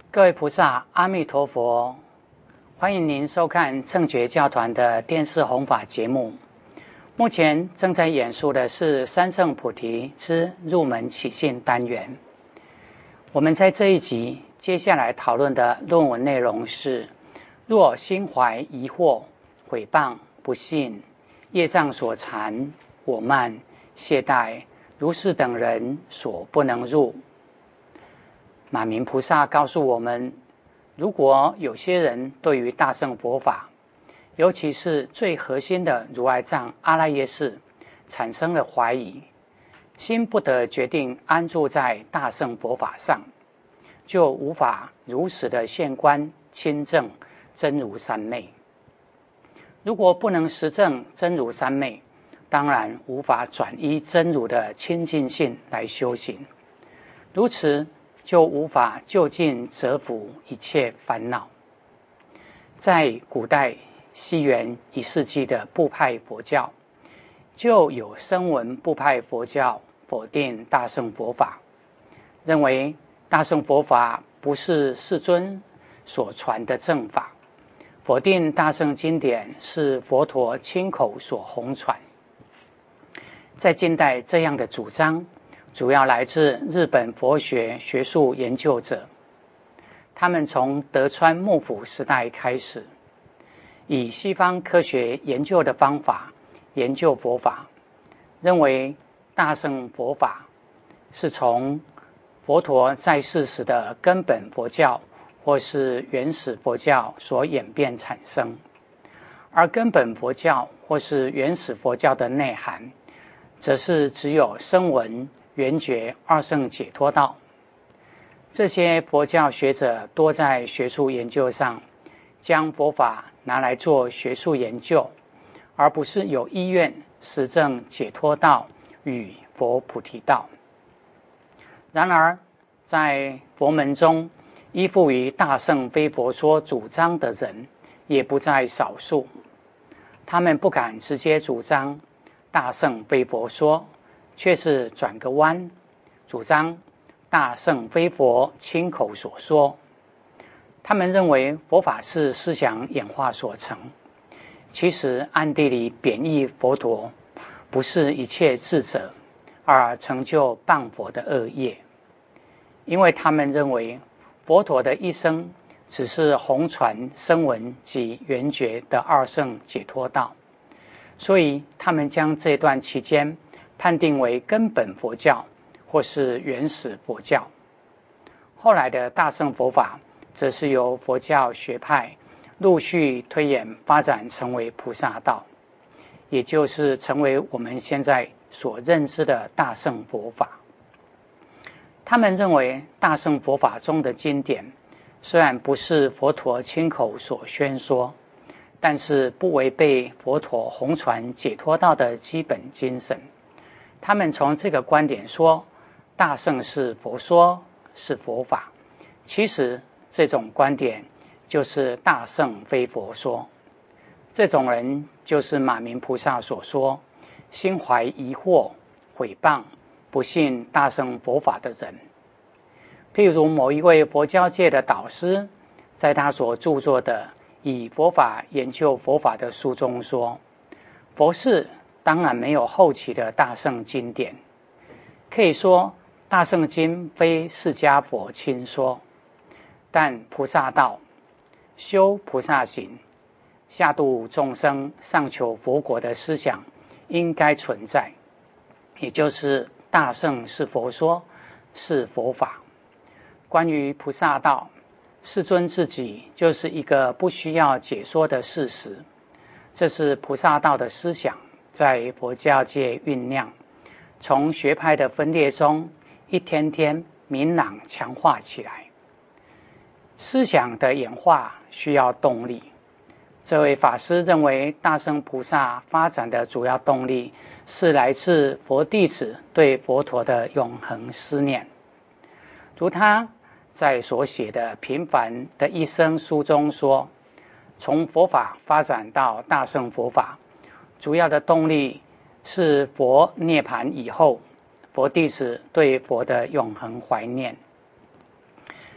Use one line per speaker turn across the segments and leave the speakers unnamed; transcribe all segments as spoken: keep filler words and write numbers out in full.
各位菩萨，阿弥陀佛！欢迎您收看正觉教团的电视弘法节目。目前正在演述的是三圣菩提之入门起信单元。我们在这一集接下来讨论的论文内容是：若心怀疑惑、毁谤、不信、业障所缠、我慢、懈怠，如是等人所不能入。马明菩萨告诉我们，如果有些人对于大乘佛法，尤其是最核心的如来藏阿赖耶识产生了怀疑，心不得决定安住在大乘佛法上，就无法如实的现观亲证真如三昧。如果不能实证真如三昧，当然无法转依真如的清净性来修行，如此就无法就近折伏一切烦恼。在古代西元一世纪的部派佛教，就有声闻部派佛教否定大乘佛法，认为大乘佛法不是世尊所传的正法，否定大乘经典是佛陀亲口所弘传。在近代，这样的主张主要来自日本佛学学术研究者，他们从德川幕府时代开始，以西方科学研究的方法研究佛法，认为大乘佛法是从佛陀在世时的根本佛教或是原始佛教所演变产生，而根本佛教或是原始佛教的内涵，则是只有声闻圆觉二乘解脱道。这些佛教学者多在学术研究上将佛法拿来做学术研究，而不是有意愿实证解脱道与佛菩提道。然而在佛门中，依附于大乘非佛说主张的人也不在少数，他们不敢直接主张大乘非佛说，却是转个弯，主张大乘非佛亲口所说。他们认为佛法是思想演化所成，其实暗地里贬义佛陀不是一切智者，而成就谤佛的恶业。因为他们认为佛陀的一生只是弘传声闻及缘觉的二乘解脱道，所以他们将这段期间判定为根本佛教或是原始佛教。后来的大乘佛法则是由佛教学派陆续推演发展成为菩萨道，也就是成为我们现在所认知的大乘佛法。他们认为大乘佛法中的经典虽然不是佛陀亲口所宣说，但是不违背佛陀弘传解脱道的基本精神。他们从这个观点说，大乘是佛说，是佛法。其实这种观点就是大乘非佛说。这种人就是马明菩萨所说心怀疑惑、毁谤、不信大乘佛法的人。譬如某一位佛教界的导师，在他所著作的以佛法研究佛法的书中说，佛世当然没有后期的大乘经典，可以说大乘经非释迦佛亲说，但菩萨道、修菩萨行、下度众生、上求佛国的思想应该存在，也就是大乘是佛说，是佛法。关于菩萨道，世尊自己就是一个不需要解说的事实，这是菩萨道的思想在佛教界酝酿，从学派的分裂中一天天明朗强化起来。思想的演化需要动力，这位法师认为大乘菩萨发展的主要动力是来自佛弟子对佛陀的永恒思念。如他在所写的《平凡的一生》书中说，从佛法发展到大乘佛法，主要的动力是佛涅槃以后，佛弟子对佛的永恒怀念。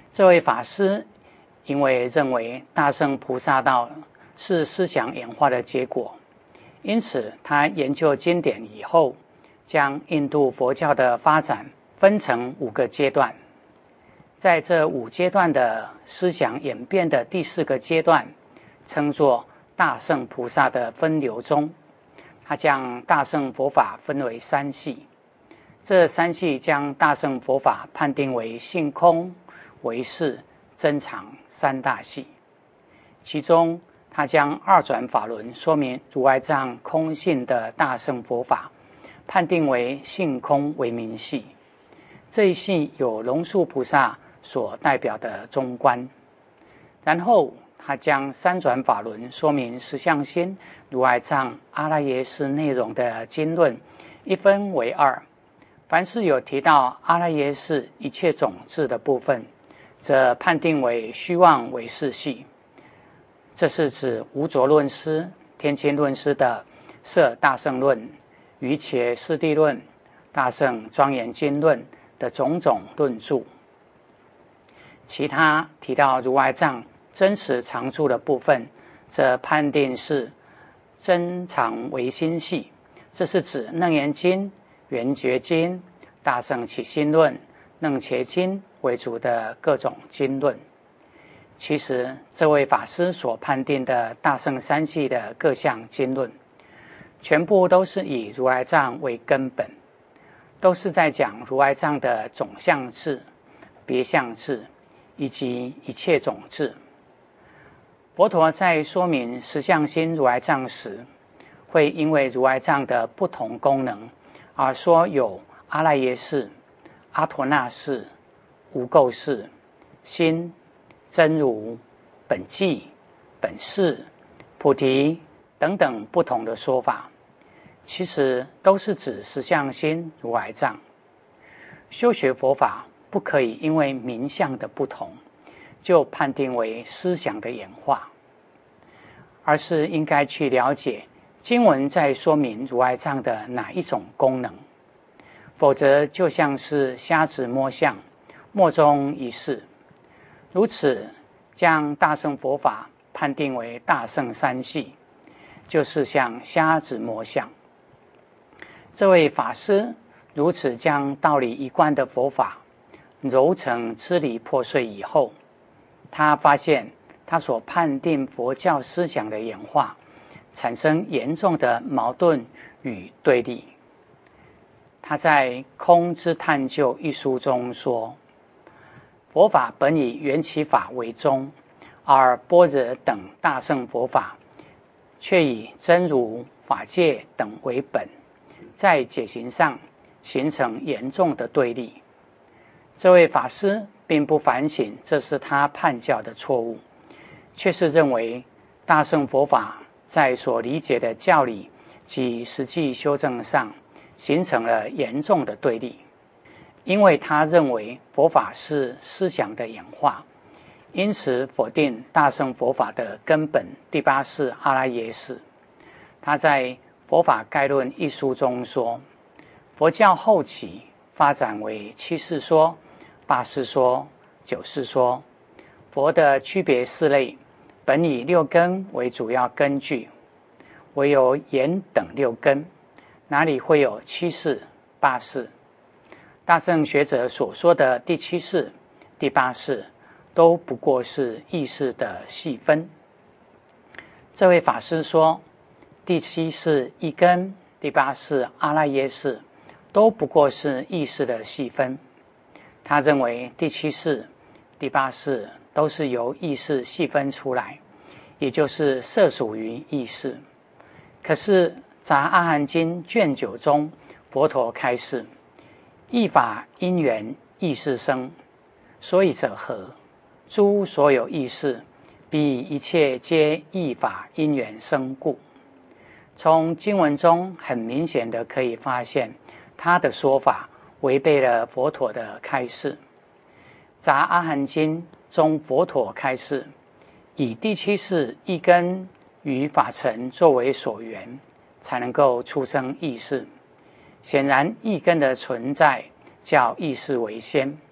这位法师因为认为大乘菩萨道是思想演化的结果，因此他研究经典以后，将印度佛教的发展分成五个阶段。在这五阶段的思想演变的第四个阶段，称作大乘菩萨的分流中，他将大乘佛法分为三系。这三系将大乘佛法判定为性空、唯识、真常三大系。其中他将二转法轮说明如来藏空性的大乘佛法判定为性空为名系。这一系有龙树菩萨所代表的中观。然后他将三转法轮说明实相心如来藏阿赖耶识内容的经论一分为二，凡是有提到阿赖耶识一切种子的部分，则判定为虚妄唯识系。这是指无着论师、天亲论师的摄大乘论、瑜伽师地论、大乘庄严经论的种种论著。其他提到如来藏真实常住的部分，则判定是真常唯心系。这是指楞严经、圆觉经、大乘起心论、楞伽经为主的各种经论。其实这位法师所判定的大乘三系的各项经论，全部都是以如来藏为根本，都是在讲如来藏的种相智、别相智以及一切种智。佛陀在说明实相心如来藏时，会因为如来藏的不同功能而说有阿赖耶识、阿陀那识、无垢识、心、真如、本寂、本誓、菩提等等不同的说法，其实都是指实相心如来藏。修学佛法不可以因为名相的不同就判定为思想的演化，而是应该去了解经文在说明如来藏的哪一种功能，否则就像是瞎子摸象，莫衷一是。如此将大乘佛法判定为大乘三系，就是像瞎子摸象。这位法师如此将道理一贯的佛法揉成支离破碎以后，他发现他所判定佛教思想的演化产生严重的矛盾与对立。他在《空之探究》一书中说，佛法本以缘起法为宗，而般若等大乘佛法却以真如、法界等为本，在解行上形成严重的对立。这位法师并不反省这是他判教的错误，却是认为大乘佛法在所理解的教理及实际修正上形成了严重的对立。因为他认为佛法是思想的演化，因此否定大乘佛法的根本第八识阿赖耶识。他在《佛法概论》一书中说，佛教后期发展为七世说、八世说、九世说。佛的区别四类，本以六根为主要根据，唯有眼等六根，哪里会有七世、八世？大乘学者所说的第七世、第八世都不过是意识的细分。这位法师说，第七世一根，第八世阿赖耶识都不过是意识的细分。他认为第七世、第八世都是由意识细分出来，也就是摄属于意识。可是《杂阿含经》卷九中，佛陀开示，一法因缘意识生，所以者何？诸所有意识，彼一切皆一法因缘生故。从经文中很明显的可以发现，他的说法违背了佛陀的开示。杂阿含经中佛陀开示，以第七世一根与法尘作为所缘，才能够出生意识。显然一根的存在较意识为先，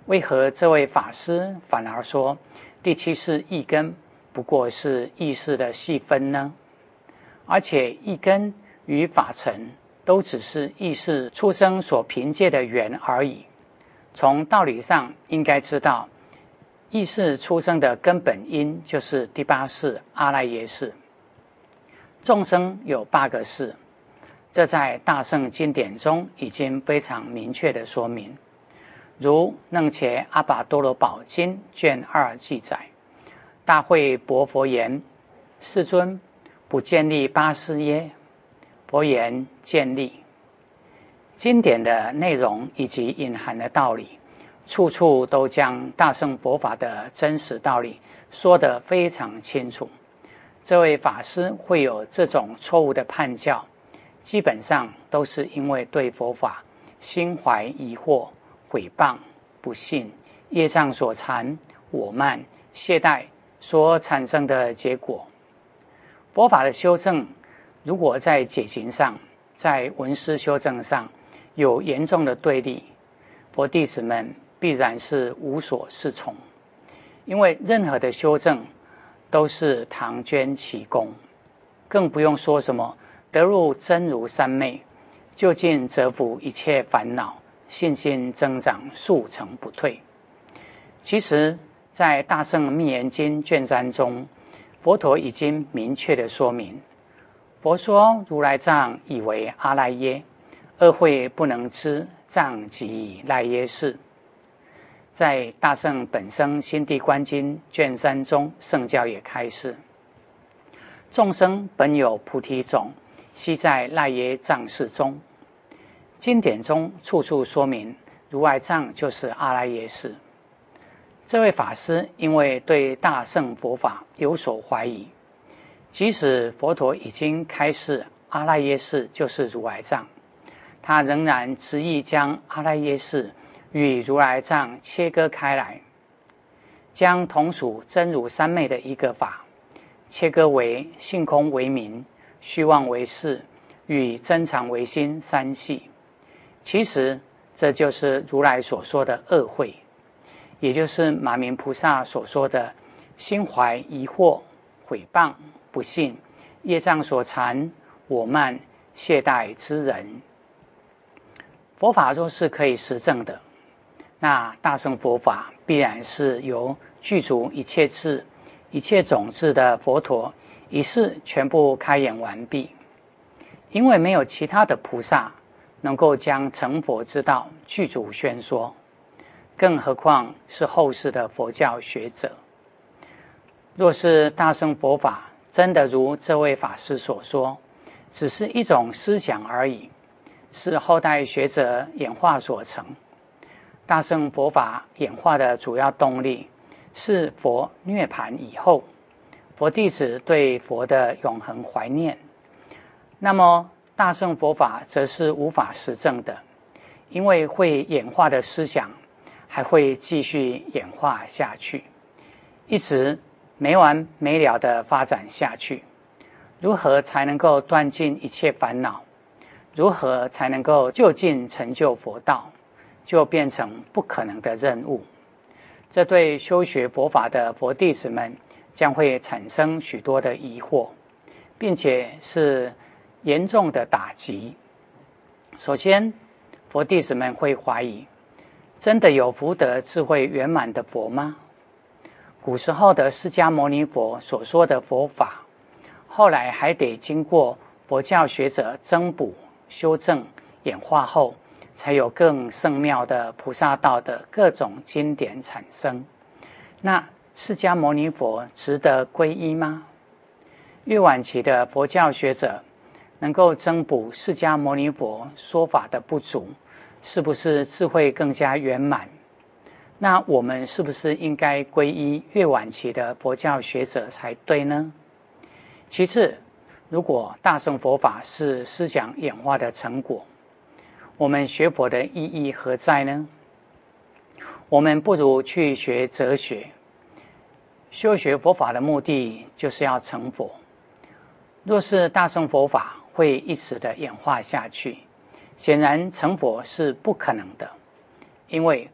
为何这位法师反而说第七世意根不过是意识的细分呢？而且意根与法尘都只是意识出生所凭借的缘而已。从道理上应该知道，意识出生的根本因就是第八世阿赖耶识。众生有八个世，这在大乘经典中已经非常明确的说明。如楞伽阿跋多罗宝经卷二记载，大会薄佛言：世尊，不建立八世耶？佛言：建立。经典的内容以及隐含的道理，处处都将大乘佛法的真实道理说得非常清楚。这位法师会有这种错误的判教，基本上都是因为对佛法心怀疑惑、毁谤、不信、业障所缠、我慢、懈怠所产生的结果。佛法的修正，如果在解行上、在闻思修正上有严重的对立，佛弟子们必然是无所适从。因为任何的修正都是唐捐其功，更不用说什么得入真如三昧，就近折伏一切烦恼，信心增长，速成不退。其实在大乘密严经卷三中，佛陀已经明确的说明，佛说如来藏以为阿赖耶，恶慧不能知，藏即赖耶识。在大乘本生心地观经卷三中，圣教也开示，众生本有菩提种，悉在赖耶藏识中。经典中处处说明，如来藏就是阿赖耶识。这位法师因为对大乘佛法有所怀疑，即使佛陀已经开示阿赖耶识就是如来藏，他仍然执意将阿赖耶识与如来藏切割开来，将同属真如三昧的一个法切割为性空为名、虚妄为事与真常为心三系。其实这就是如来所说的恶慧，也就是马明菩萨所说的心怀疑惑、毁谤、不信、业障所缠、我慢、懈怠之人。佛法若是可以实证的，那大乘佛法必然是由具足一切智、一切种智的佛陀一世全部开演完毕。因为没有其他的菩萨能够将成佛之道具足宣说，更何况是后世的佛教学者。若是大乘佛法真的如这位法师所说，只是一种思想而已，是后代学者演化所成。大乘佛法演化的主要动力是佛涅槃以后，佛弟子对佛的永恒怀念。那么大乘佛法则是无法实证的，因为会演化的思想还会继续演化下去，一直没完没了的发展下去。如何才能够断尽一切烦恼？如何才能够就近成就佛道？就变成不可能的任务。这对修学佛法的佛弟子们将会产生许多的疑惑，并且是严重的打击。首先，佛弟子们会怀疑，真的有福德智慧圆满的佛吗？古时候的释迦牟尼佛所说的佛法，后来还得经过佛教学者增补、修正、演化后，才有更圣妙的菩萨道的各种经典产生。那释迦牟尼佛值得皈依吗？越晚期的佛教学者能够增补释迦牟尼佛说法的不足，是不是智慧更加圆满？那我们是不是应该皈依越晚期的佛教学者才对呢？其次，如果大乘佛法是思想演化的成果，我们学佛的意义何在呢？我们不如去学哲学。修学佛法的目的就是要成佛。若是大乘佛法会一直的演化下去，显然成佛是不可能的。因为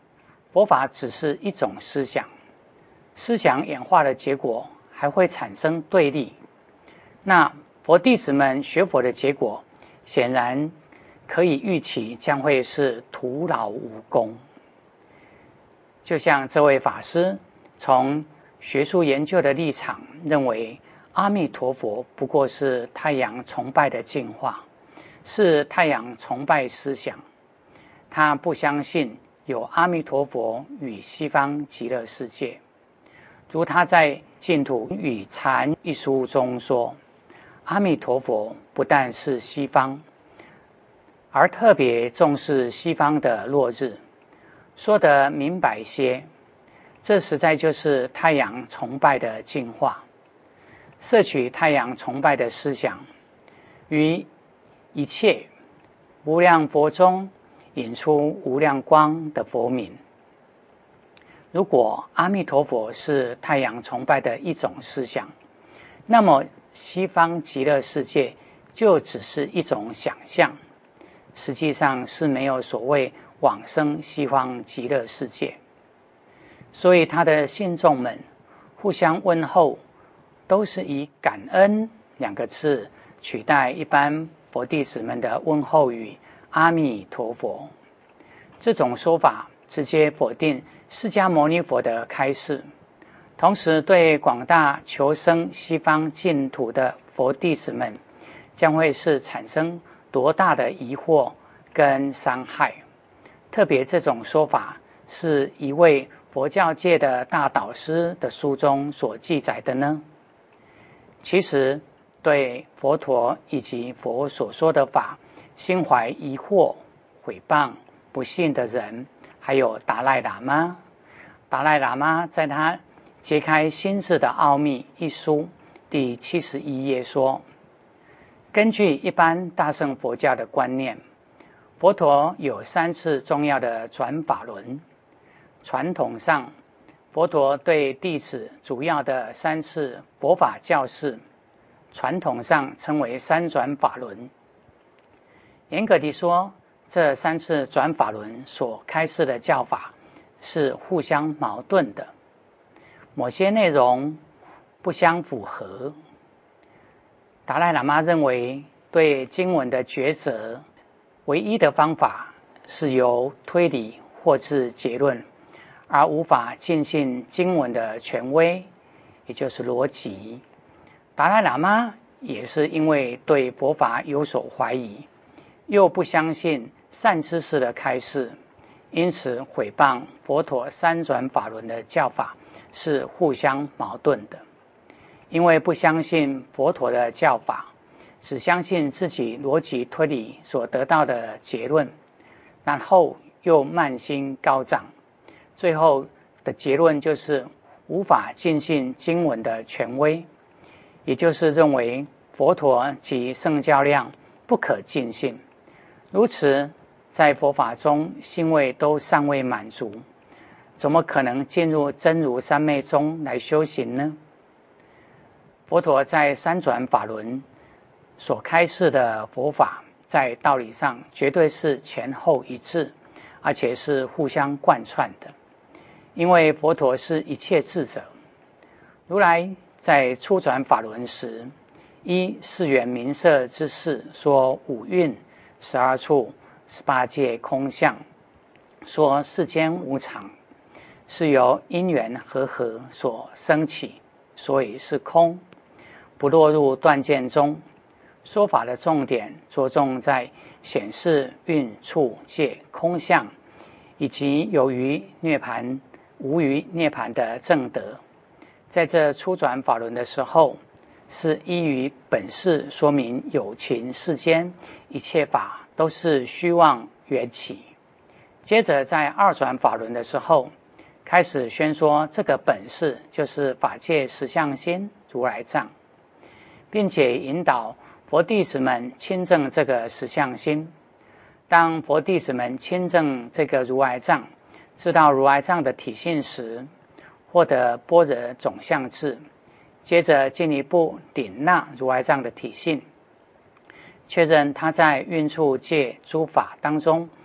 佛法只是一种思想，思想演化的结果还会产生对立。那佛弟子们学佛的结果，显然可以预期将会是徒劳无功。就像这位法师从学术研究的立场认为，阿弥陀佛不过是太阳崇拜的进化，是太阳崇拜思想，他不相信有阿弥陀佛与西方极乐世界。如他在《净土与禅》一书中说，阿弥陀佛不但是西方，而特别重视西方的落日。说得明白些，这实在就是太阳崇拜的进化。摄取太阳崇拜的思想，于一切无量佛中引出无量光的佛名。如果阿弥陀佛是太阳崇拜的一种思想，那么西方极乐世界就只是一种想象，实际上是没有所谓往生西方极乐世界。所以他的信众们互相问候，都是以感恩两个字取代一般佛弟子们的问候语阿弥陀佛。这种说法直接否定释迦牟尼佛的开示，同时对广大求生西方净土的佛弟子们将会是产生多大的疑惑跟伤害。特别这种说法是一位佛教界的大导师的书中所记载的呢？其实对佛陀以及佛所说的法心怀疑惑、毁谤、不信的人，还有达赖喇嘛。达赖喇嘛在他《揭开心智的奥秘》一书第七十一页说，根据一般大乘佛教的观念，佛陀有三次重要的转法轮。传统上，佛陀对弟子主要的三次佛法教示，传统上称为三转法轮。严格地说，这三次转法轮所开示的教法是互相矛盾的，某些内容不相符合。达赖喇嘛认为，对经文的抉择，唯一的方法是由推理或是结论，而无法尽信经文的权威，也就是逻辑。达赖喇嘛也是因为对佛法有所怀疑，又不相信善知识的开示，因此毁谤佛陀三转法轮的教法是互相矛盾的。因为不相信佛陀的教法，只相信自己逻辑推理所得到的结论，然后又慢心高涨，最后的结论就是无法尽信经文的权威，也就是认为佛陀及圣教量不可尽信。如此，在佛法中心位都尚未满足，怎么可能进入真如三昧中来修行呢？佛陀在三转法轮所开示的佛法，在道理上绝对是前后一致，而且是互相贯穿的。因为佛陀是一切智者，如来在初转法轮时，依四缘名色之事说五蕴、十二处、十八界空相，说世间无常，是由因缘和合所生起，所以是空，不落入断见中。说法的重点着重在显示蕴处界空相，以及有余涅槃无余涅槃的正德。在这初转法轮的时候，是依于本事说明有情世间一切法都是虚妄缘起。接着在二转法轮的时候，开始宣说这个本事就是法界实相心如来藏，并且引导佛弟子们亲证这个实相心。当佛弟子们亲证这个如来藏，知道如来藏的体性时，获得般若总相智，接着进一步领纳如来藏的体性，确认他在蕴处界诸法当中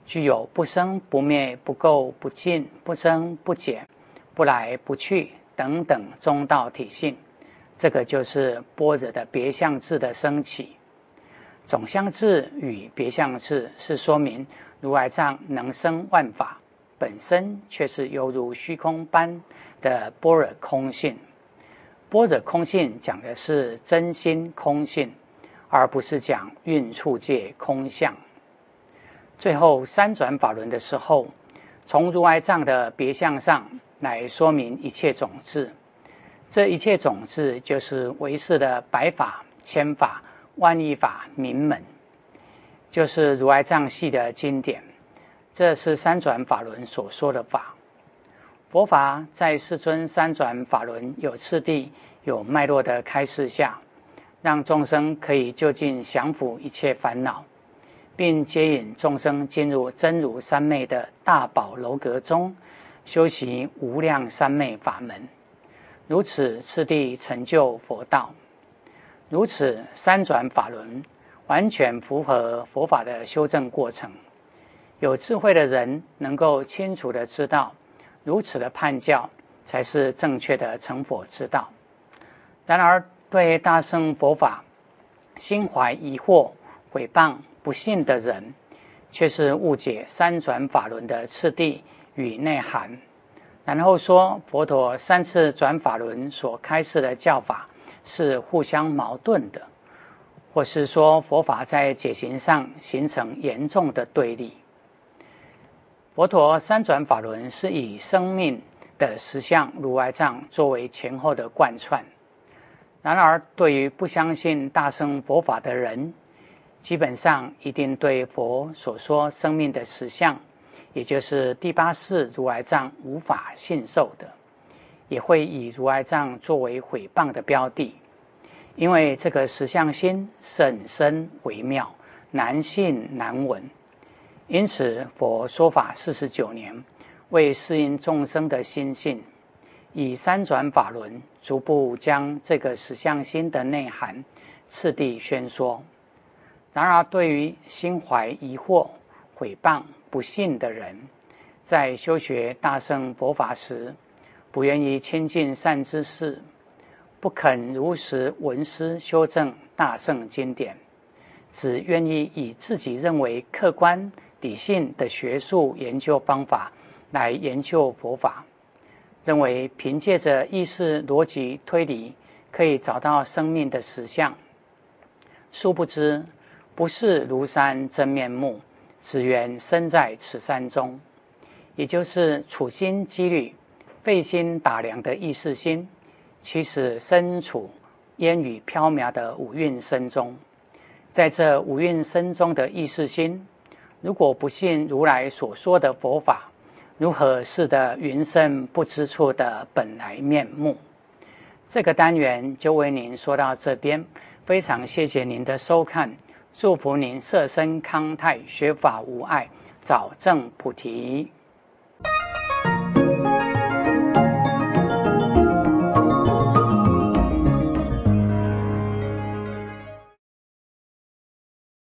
具有不生不灭、不垢不净、不增不减、不来不去等等中道体性，这个就是般若的别相智的升起。总相智与别相智是说明如来藏能生万法，本身却是犹如虚空般的般若空性。般若空性讲的是真心空性，而不是讲蕴处界空相。最后三转法轮的时候，从如来藏的别相上来说明一切种智，这一切种智就是唯识的百法、千法、万亿法、名门，就是如来藏系的经典，这是三转法轮所说的法。佛法在世尊三转法轮有次第、有脉络的开示下，让众生可以就近降伏一切烦恼，并接引众生进入真如三昧的大宝楼阁中修习无量三昧法门，如此次第成就佛道。如此三转法轮完全符合佛法的修正过程，有智慧的人能够清楚地知道，如此的判教才是正确的成佛之道。然而对大乘佛法心怀疑惑、毁谤、不信的人，却是误解三转法轮的次第与内涵，然后说佛陀三次转法轮所开示的教法是互相矛盾的，或是说佛法在解行上形成严重的对立。佛陀三转法轮是以生命的实相如来藏作为前后的贯穿，然而对于不相信大乘佛法的人，基本上一定对佛所说生命的实相，也就是第八世如来藏无法信受的，也会以如来藏作为毁谤的标的。因为这个实相心甚深微妙，难信难闻，因此佛说法四十九年，为适应众生的心性，以三转法轮逐步将这个实相心的内涵次第宣说。然而对于心怀疑惑、毁谤、不信的人，在修学大乘佛法时，不愿意亲近善知识，不肯如实闻思修正大乘经典，只愿意以自己认为客观理性的学术研究方法来研究佛法，认为凭借着意识逻辑推理可以找到生命的实相，殊不知不是庐山真面目，只缘身在此山中，也就是处心积虑、费心打量的意识心，其实身处烟雨飘渺的五蕴身中。在这五蕴身中的意识心，如果不信如来所说的佛法，如何识得云深不知处的本来面目？这个单元就为您说到这边，非常谢谢您的收看，祝福您色身康泰，学法无碍，早证菩提。